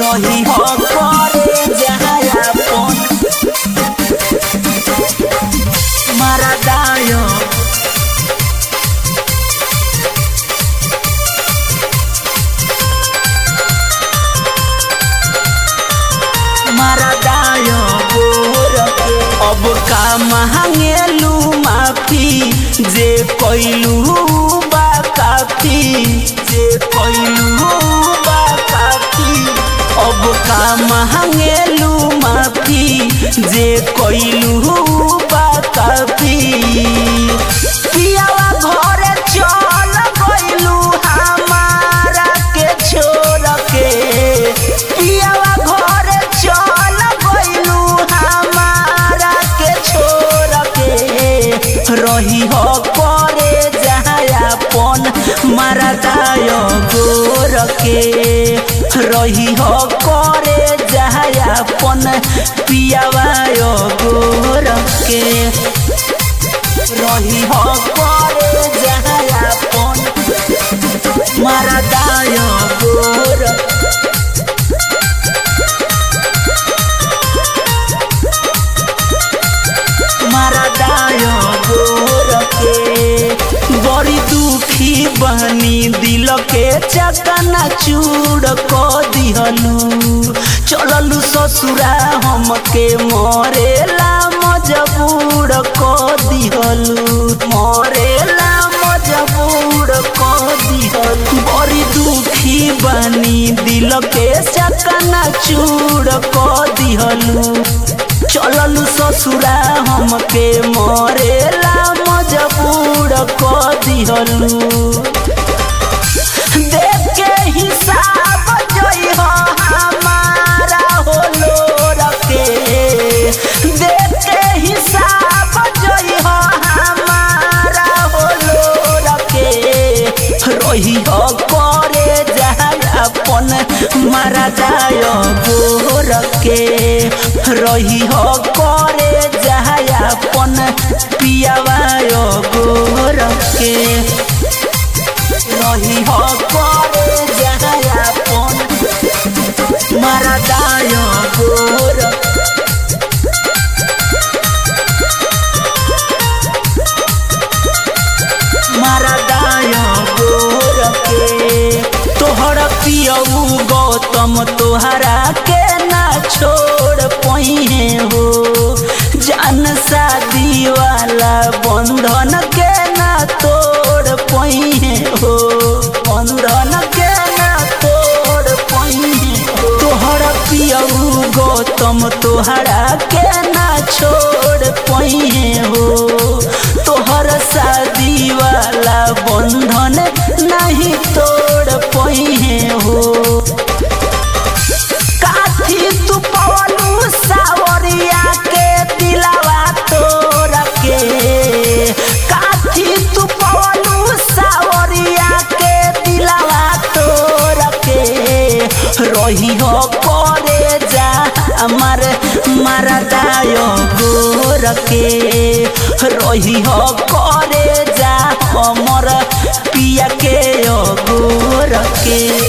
रही हो करे जहायापन मारा दायो मारा दायो गोर के अब का मांगेलू माफी जे कोइलू बा काफी जे कोइलू बा काफी अब का मांगेलू माफी जे कोइलू बा काफी पियावा घरे चल गइलू हमारा के छोड़ के पियावा घरे चल गइलू हमारा के छोड़ के रही हो करे जहायापन मारा दायो गोर के रही हो करे जहायापन पियावा गोर के रही हो करे जहायापन मारा दायो गोर मारा दायो गोर के बड़ी दुखी बहनी दिल के चकना चूड़ को दिहलू चललू ससुरा हमके मरेला मजबूर को दिहलू मरेला मजबूर को दिहलू बड़ी दुखी बनी दिल के चकना चूड़ को दिहलू चललू ससुरा हमके मरेला मजबूर को दिहलू देख के हिसाब जई हो हमारा होलो रखे देख के हिसाब जई हो हमारा होलो रखे रही हो करे जहायापन मारा दायो गोर के रही हो करे जहायापन पियावा गोर के रही हो करे जहायापन मारा दायो गोर मारा दायो गोर के तोहर पियऊ गौतम तोहरा के ना छोड़ पइहे हो जान शादी वाला बंधन के ना तोड़ पइहे हो बंधन के ना तोड़ पइहे हो तोहर पियऊ गौतम तोहरा के ना छोड़ पइहे हो तोहर शादी वाला बंधन नहीं तोड़ पइहे हो काठी तू पवलू सावरिया के दिलावा तोड़ के काठी तू पवलू सावरिया के दिलावा तोड़ के रही हो करे जा हमार मारा दायो गोर के रही हो करे जा हमर पिया के गोर के।